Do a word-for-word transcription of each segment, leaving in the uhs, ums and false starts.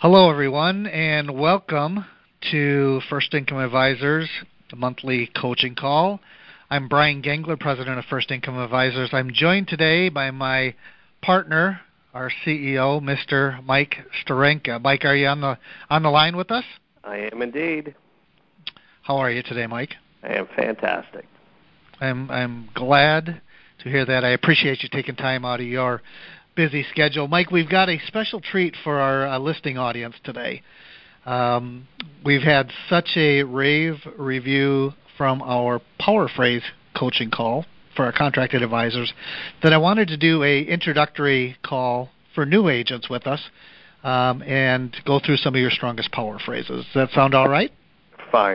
Hello, everyone, and welcome to First Income Advisors, the monthly coaching call. I'm Brian Gengler, president of First Income Advisors. I'm joined today by my partner, our C E O, Mister Mike Steranka. Mike, are you on the on the line with us? I am indeed. How are you today, Mike? I am fantastic. I'm I'm glad to hear that. I appreciate you taking time out of your busy schedule. Mike, we've got a special treat for our uh, listening audience today. Um, we've had such a rave review from our Power Phrase coaching call for our contracted advisors that I wanted to do a introductory call for new agents with us um, and go through some of your strongest power phrases. Does that sound all right? Fine.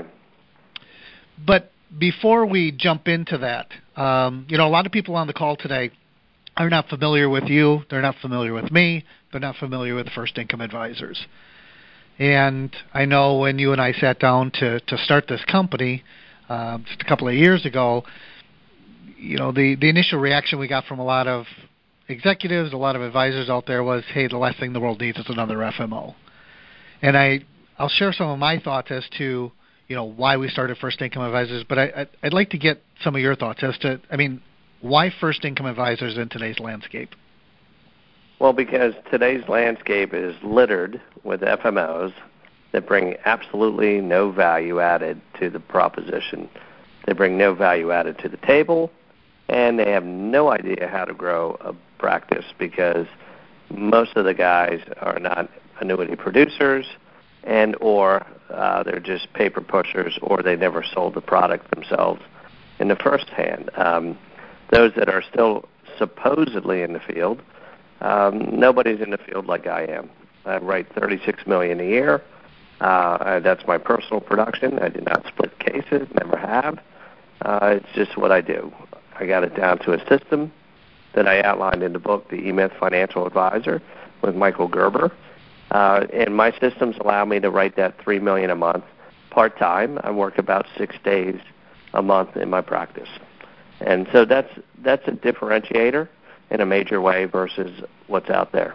But before we jump into that, um, you know, a lot of people on the call today are not familiar with you, they're not familiar with me, they're not familiar with First Income Advisors. And I know when you and I sat down to, to start this company um, just a couple of years ago, you know, the, the initial reaction we got from a lot of executives, a lot of advisors out there was, hey, the last thing the world needs is another F M O. And I, I'll share some of my thoughts as to, you know, why we started First Income Advisors, but I, I'd like to get some of your thoughts as to, I mean, why First Income Advisors in today's landscape? Well, because today's landscape is littered with F M Os that bring absolutely no value added to the proposition. They bring no value added to the table, and they have no idea how to grow a practice because most of the guys are not annuity producers and or uh, they're just paper pushers or they never sold the product themselves in the first hand. Um, Those that are still supposedly in the field, um, nobody's in the field like I am. I write thirty-six million dollars a year. Uh, that's my personal production. I do not split cases, never have. Uh, it's just what I do. I got it down to a system that I outlined in the book, The E-Myth Financial Advisor, with Michael Gerber. Uh, and my systems allow me to write that three million dollars a month part-time. I work about six days a month in my practice. And so that's that's a differentiator in a major way versus what's out there.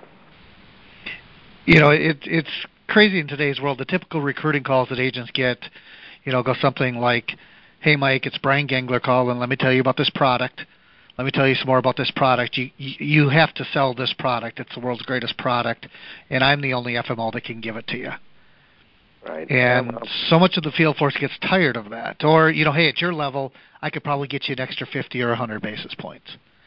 You know, it, it's crazy in today's world. The typical recruiting calls that agents get, you know, go something like, hey, Mike, it's Brian Gengler calling. Let me tell you about this product. Let me tell you some more about this product. You, you have to sell this product. It's the world's greatest product, and I'm the only F M O that can give it to you. Right. And yeah, well, so much of the field force gets tired of that. Or, you know, hey, at your level, I could probably get you an extra fifty or one hundred basis points.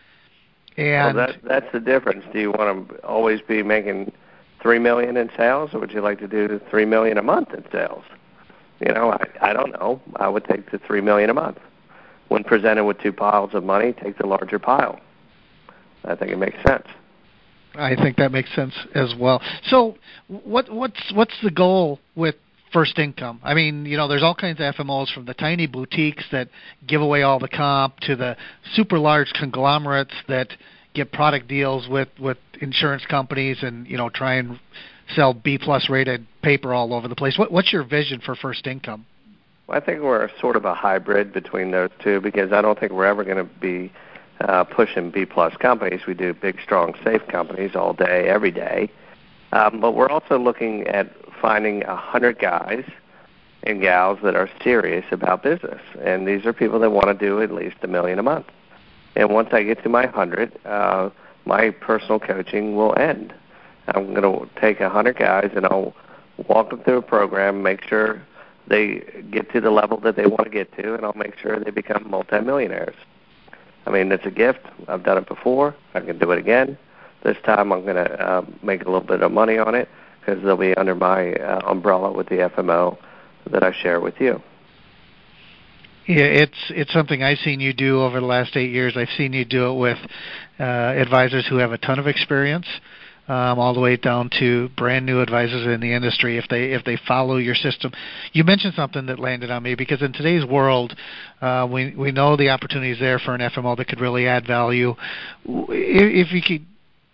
And well, that, that's the difference. Do you want to always be making three million dollars in sales, or would you like to do three million dollars a month in sales? You know, I, I don't know. I would take the three million dollars a month. When presented with two piles of money, take the larger pile. I think it makes sense. I think that makes sense as well. So what what's what's the goal with First Income? I mean, you know, there's all kinds of F M Os, from the tiny boutiques that give away all the comp to the super large conglomerates that get product deals with, with insurance companies and, you know, try and sell B plus rated paper all over the place. What, what's your vision for First Income? Well, I think we're sort of a hybrid between those two because I don't think we're ever going to be uh, pushing B plus companies. We do big, strong, safe companies all day, every day. Um, but we're also looking at finding a hundred guys and gals that are serious about business, and these are people that want to do at least a million a month. And once I get to my hundred, uh, my personal coaching will end. I'm going to take a hundred guys and I'll walk them through a program, make sure they get to the level that they want to get to, and I'll make sure they become multimillionaires. I mean, it's a gift. I've done it before. I can do it again. This time I'm going to uh, make a little bit of money on it because they'll be under my uh, umbrella with the F M O that I share with you. Yeah, it's it's something I've seen you do over the last eight years. I've seen you do it with uh, advisors who have a ton of experience, um, all the way down to brand new advisors in the industry. If they if they follow your system, you mentioned something that landed on me because in today's world, uh, we we know the opportunity is there for an F M O that could really add value. If, if you could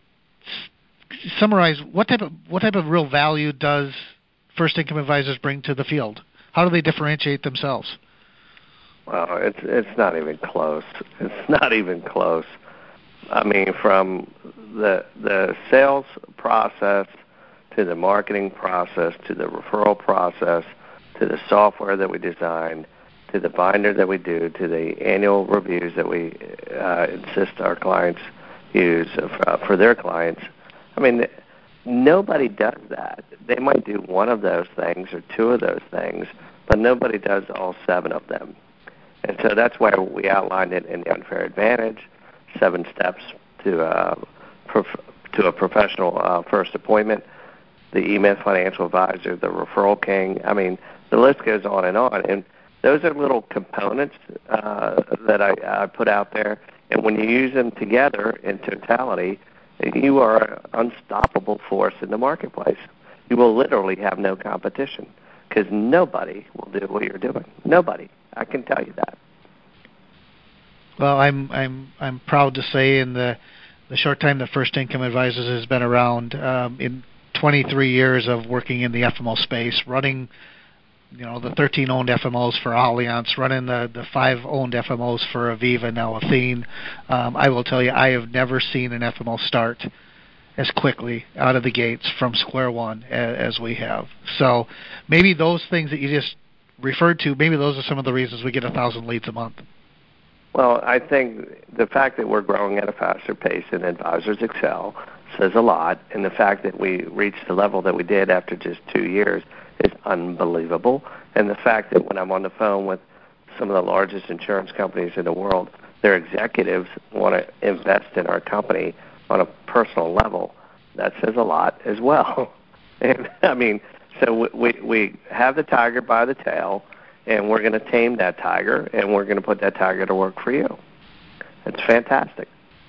summarize, what type of what type of real value does First Income Advisors bring to the field? How do they differentiate themselves? Well, it's it's not even close. It's not even close. I mean, from the the sales process to the marketing process, to the referral process, to the software that we design, to the binder that we do, to the annual reviews that we uh, insist our clients use uh, for their clients. I mean, nobody does that. They might do one of those things or two of those things, but nobody does all seven of them. And so that's why we outlined it in the Unfair Advantage, seven steps to uh, prof- to a professional uh, first appointment, the E-Myth Financial Advisor, the Referral King. I mean, the list goes on and on. And those are little components uh, that I, I put out there. And when you use them together in totality, you are an unstoppable force in the marketplace. You will literally have no competition because nobody will do what you're doing. Nobody. I can tell you that. Well, I'm I'm I'm proud to say in the the short time that First Income Advisors has been around, um, in twenty-three years of working in the F M O space, running, you know, the thirteen owned F M Os for Allianz, running the, the five owned F M Os for Aviva, now Athene. Um, I will tell you, I have never seen an F M O start as quickly out of the gates from square one as, as we have. So maybe those things that you just referred to, maybe those are some of the reasons we get a thousand leads a month. Well, I think the fact that we're growing at a faster pace and Advisors Excel says a lot, and the fact that we reached the level that we did after just two years is unbelievable. And the fact that when I'm on the phone with some of the largest insurance companies in the world, their executives want to invest in our company on a personal level, that says a lot as well. And I mean, so we we have the tiger by the tail, and we're going to tame that tiger, and we're going to put that tiger to work for you. It's fantastic.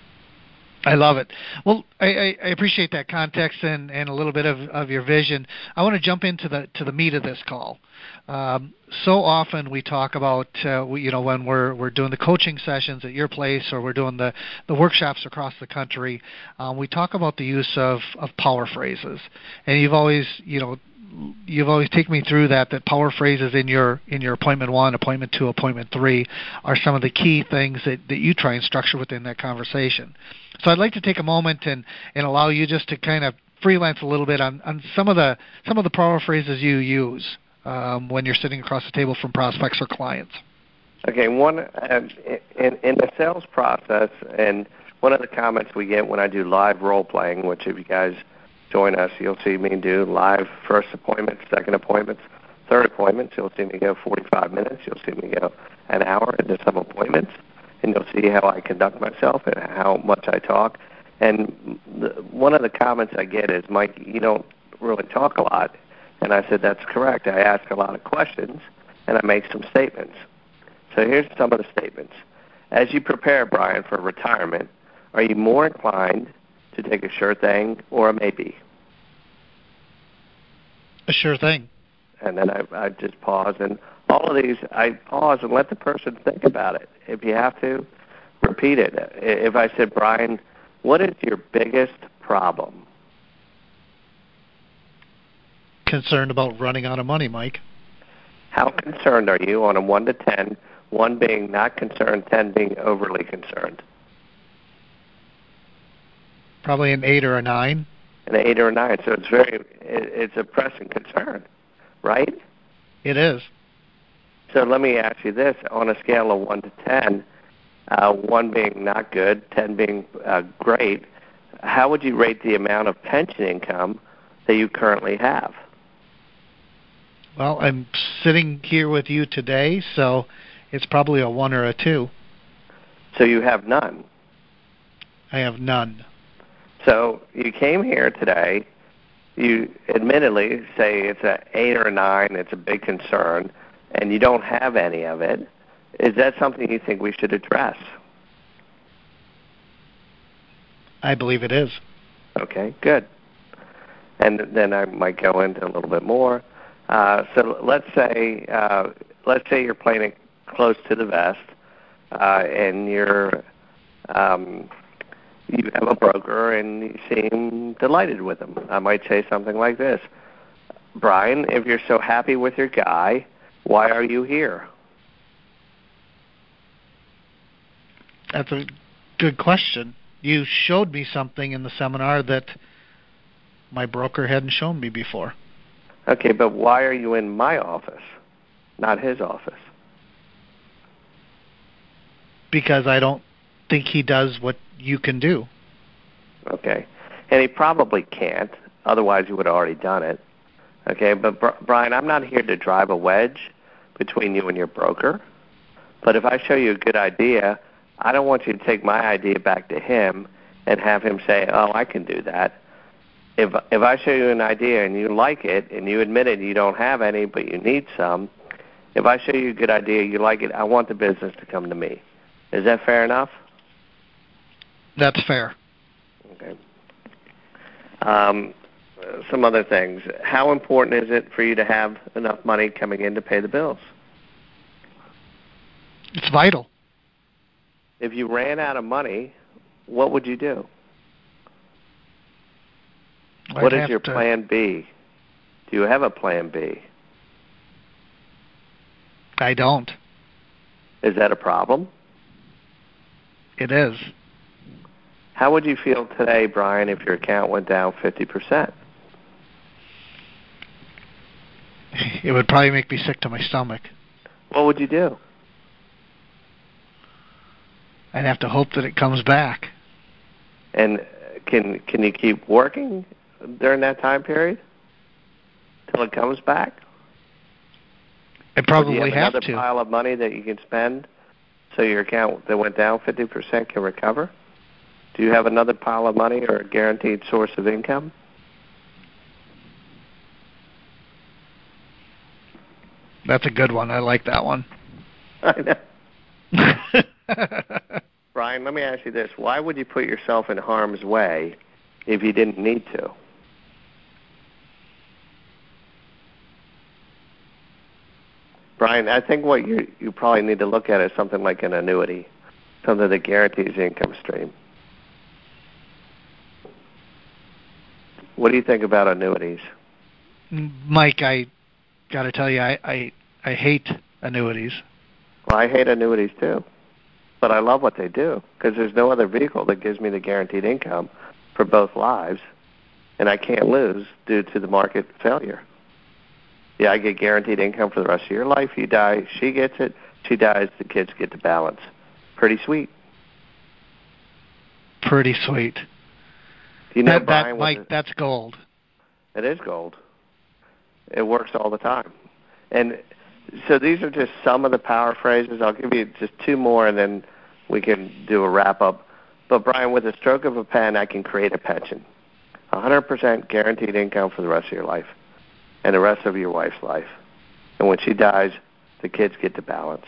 I love it. Well, I, I appreciate that context and, and a little bit of, of your vision. I want to jump into the to the meat of this call. Um, so often we talk about, uh, we, you know, when we're we're doing the coaching sessions at your place or we're doing the, the workshops across the country, um, we talk about the use of, of power phrases. And you've always, you know, you've always taken me through that, that power phrases in your in your appointment one, appointment two, appointment three are some of the key things that, that you try and structure within that conversation. So I'd like to take a moment and, and allow you just to kind of freelance a little bit on, on some of the some of the power phrases you use um, when you're sitting across the table from prospects or clients. Okay, one uh, in, in the sales process, and one of the comments we get when I do live role playing, which if you guys join us, you'll see me do live first appointments, second appointments, third appointments. You'll see me go forty-five minutes. You'll see me go an hour into some appointments, and you'll see how I conduct myself and how much I talk. And the, one of the comments I get is, Mike, you don't really talk a lot. And I said, that's correct. I ask a lot of questions, and I make some statements. So here's some of the statements. As you prepare, Brian, for retirement, are you more inclined to take a sure thing or a maybe? A sure thing. And then I, I just pause. And all of these, I pause and let the person think about it. If you have to, repeat it. If I said, Brian, what is your biggest problem? Concerned about running out of money, Mike. How concerned are you on a one to ten, one being not concerned, ten being overly concerned? Probably an eight or a nine. An eight or a nine. So it's very, it's a pressing concern, right? It is. So let me ask you this: on a scale of one to ten, uh, one being not good, ten being uh, great, how would you rate the amount of pension income that you currently have? Well, I'm sitting here with you today, so it's probably a one or a two. So you have none. I have none. So you came here today. You admittedly say it's an eight or a nine. It's a big concern, and you don't have any of it. Is that something you think we should address? I believe it is. Okay, good. And then I might go into a little bit more. Uh, so let's say uh, let's say you're playing it close to the vest, uh, and you're um, you have a broker, and you seem delighted with him. I might say something like this: Brian, if you're so happy with your guy, why are you here? That's a good question. You showed me something in the seminar that my broker hadn't shown me before. Okay, but why are you in my office, not his office? Because I don't think he does what you can do. Okay. And he probably can't, otherwise he would have already done it. Okay, but Brian, I'm not here to drive a wedge between you and your broker. But if I show you a good idea, I don't want you to take my idea back to him and have him say, oh, I can do that. If if I show you an idea and you like it and you admit it, you don't have any, but you need some, if I show you a good idea, you like it, I want the business to come to me. Is that fair enough? That's fair. Okay. Um, some other things. How important is it for you to have enough money coming in to pay the bills? It's vital. If you ran out of money, what would you do? I'd what is your to... plan B? Do you have a plan B? I don't. Is that a problem? It is. How would you feel today, Brian, if your account went down fifty percent? It would probably make me sick to my stomach. What would you do? I'd have to hope that it comes back. And can can you keep working during that time period till it comes back? I probably or do you have, have another to. pile of money that you can spend so your account that went down fifty percent can recover? Do you have another pile of money or a guaranteed source of income? That's a good one. I like that one. I know. Brian, let me ask you this. Why would you put yourself in harm's way if you didn't need to? Brian, I think what you you probably need to look at is something like an annuity, something that guarantees the income stream. What do you think about annuities? Mike, I got to tell you, I, I I hate annuities. Well, I hate annuities too, but I love what they do because there's no other vehicle that gives me the guaranteed income for both lives, and I can't lose due to the market failure. Yeah, I get guaranteed income for the rest of your life. You die, she gets it. She dies, the kids get the balance. Pretty sweet. Pretty sweet. You know, that, Brian, that Mike, that's gold. It is gold. It works all the time. And so these are just some of the power phrases. I'll give you just two more, and then we can do a wrap-up. But, Brian, with a stroke of a pen, I can create a pension. one hundred percent guaranteed income for the rest of your life and the rest of your wife's life. And when she dies, the kids get the balance.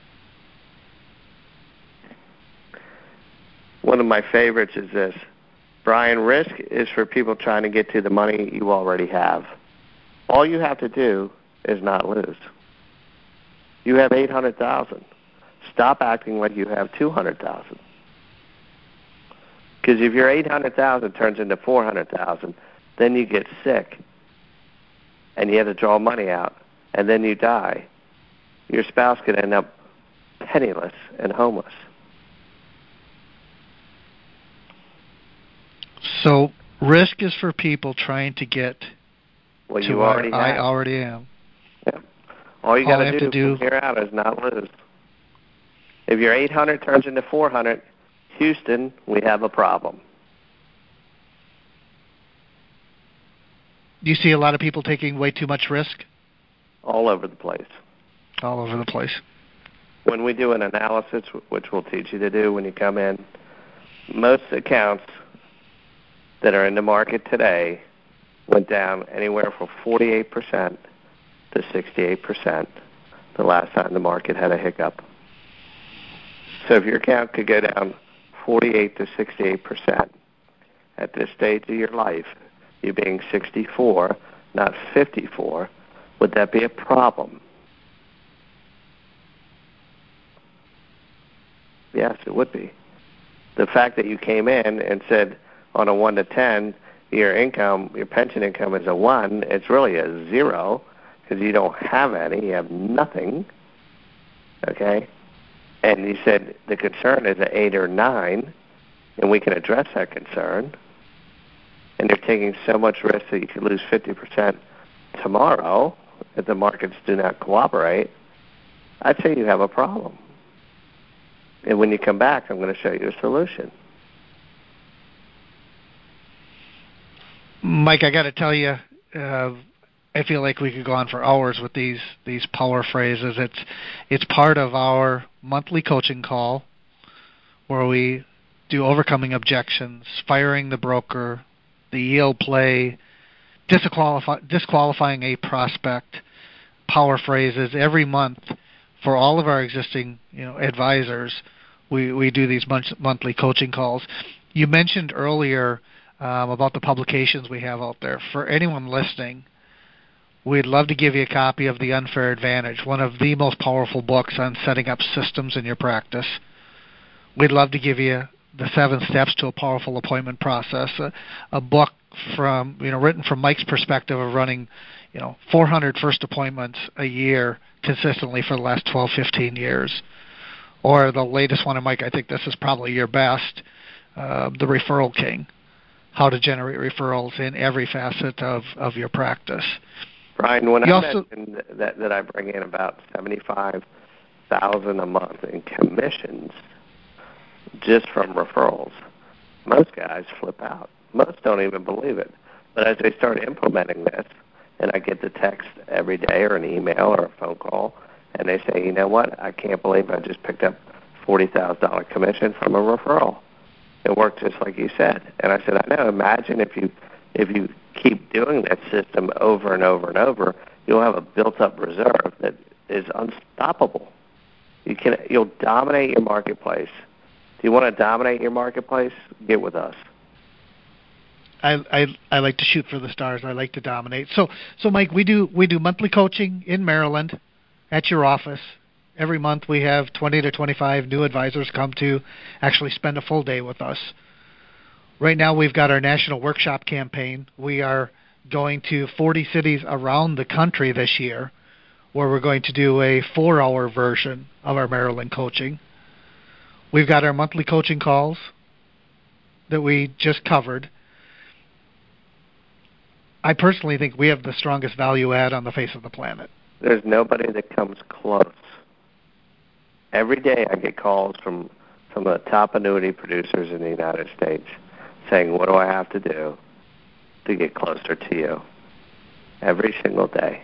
One of my favorites is this. Brian, risk is for people trying to get to the money you already have. All you have to do is not lose. You have eight hundred thousand dollars. Stop acting like you have two hundred thousand dollars. Because if your eight hundred thousand dollars turns into four hundred thousand dollars, then you get sick and you have to draw money out, and then you die. Your spouse could end up penniless and homeless. So risk is for people trying to get well, to you where already I have. already am. Yeah. All you got to do, do from here out is not lose. If your eight hundred turns into four hundred, Houston, we have a problem. Do you see a lot of people taking way too much risk? All over the place. All over the place. When we do an analysis, which we'll teach you to do when you come in, most accounts that are in the market today went down anywhere from forty-eight percent to sixty-eight percent the last time the market had a hiccup. So if your account could go down forty-eight to sixty-eight percent at this stage of your life, you being sixty-four, not fifty-four, would that be a problem? Yes, it would be. The fact that you came in and said on a one to ten, your income, your pension income is a one, it's really a zero because you don't have any, you have nothing, okay? And you said the concern is an eight or nine, and we can address that concern. and you're taking so much risk that you could lose fifty percent tomorrow if the markets do not cooperate, I'd say you have a problem. And when you come back, I'm going to show you a solution. Mike, I got to tell you, uh, I feel like we could go on for hours with these these power phrases. It's it's part of our monthly coaching call where we do overcoming objections, firing the broker, the yield play, disqualify, disqualifying a prospect, power phrases every month for all of our existing you know advisors. We we do these month, monthly coaching calls. You mentioned earlier um, about the publications we have out there. For anyone listening, we'd love to give you a copy of The Unfair Advantage, one of the most powerful books on setting up systems in your practice. We'd love to give you The Seven Steps to a Powerful Appointment Process, a, a book from you know written from Mike's perspective of running you know four hundred first appointments a year consistently for the last twelve, fifteen years. Or the latest one, and Mike, I think this is probably your best, uh, The Referral King, how to generate referrals in every facet of, of your practice. Brian, when you I also, mentioned that, that I bring in about seventy-five thousand dollars a month in commissions just from referrals, most guys flip out. Most don't even believe it. But as they start implementing this, and I get the text every day or an email or a phone call, and they say, you know what, I can't believe I just picked up forty thousand dollars commission from a referral. It worked just like you said. And I said, I know, imagine if you if you keep doing that system over and over and over, you'll have a built-up reserve that is unstoppable. You can, you'll dominate your marketplace. Do you want to dominate your marketplace? Get with us. I, I I like to shoot for the stars. I like to dominate. So so Mike, we do we do monthly coaching in Maryland at your office. Every month we have twenty to twenty-five new advisors come to actually spend a full day with us. Right now we've got our national workshop campaign. We are going to forty cities around the country this year where we're going to do a four-hour version of our Maryland coaching. We've got our monthly coaching calls that we just covered. I personally think we have the strongest value add on the face of the planet. There's nobody that comes close. Every day I get calls from some of the top annuity producers in the United States saying, what do I have to do to get closer to you? Every single day.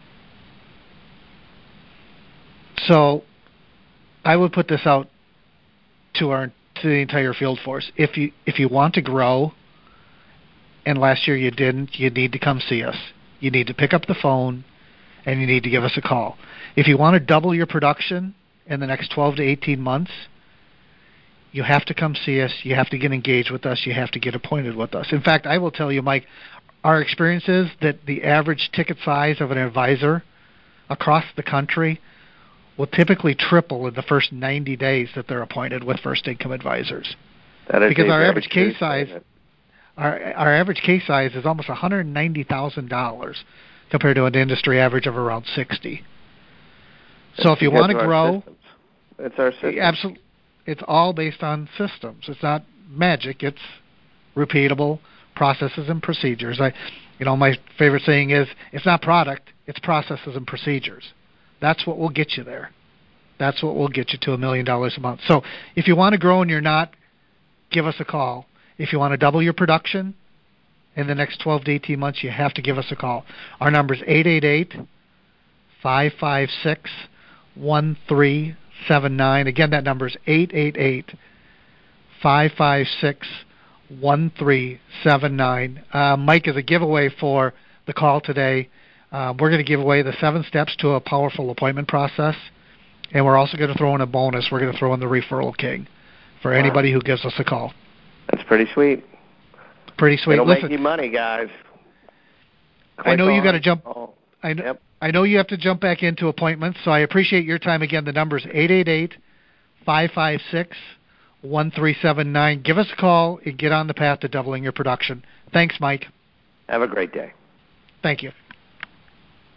So I would put this out to our to the entire field force. If you if you want to grow, and last year you didn't, you need to come see us. You need to pick up the phone, and you need to give us a call. If you want to double your production in the next twelve to eighteen months, you have to come see us. You have to get engaged with us. You have to get appointed with us. In fact, I will tell you, Mike, our experience is that the average ticket size of an advisor across the country will typically triple in the first ninety days that they're appointed with First Income Advisors. That is because our very average case size, statement. our our average case size is almost one hundred ninety thousand dollars compared to an industry average of around sixty. So It's if you because want to of our grow, systems. It's our system. absolutely, it's all based on systems. It's not magic. It's repeatable processes and procedures. I, you know, my favorite saying is, it's not product, it's processes and procedures. That's what will get you there. That's what will get you to a million dollars a month. So if you want to grow and you're not, give us a call. If you want to double your production in the next twelve to eighteen months, you have to give us a call. Our number is eight eight eight, five five six, one three seven nine. Again, that number is eight eight eight, five five six, one three seven nine. Uh, Mike, is a giveaway for the call today. Uh, we're going to give away the seven steps to a powerful appointment process, and we're also going to throw in a bonus. We're going to throw in the Referral King for anybody who gives us a call. That's pretty sweet. Pretty sweet. It'll Listen, make you money, guys. Click I know you on. got to jump. Oh, I know. yep. I know you have to jump back into appointments, so I appreciate your time. Again, the number is eight eight eight, five five six, one three seven nine. Give us a call and get on the path to doubling your production. Thanks, Mike. Have a great day. Thank you.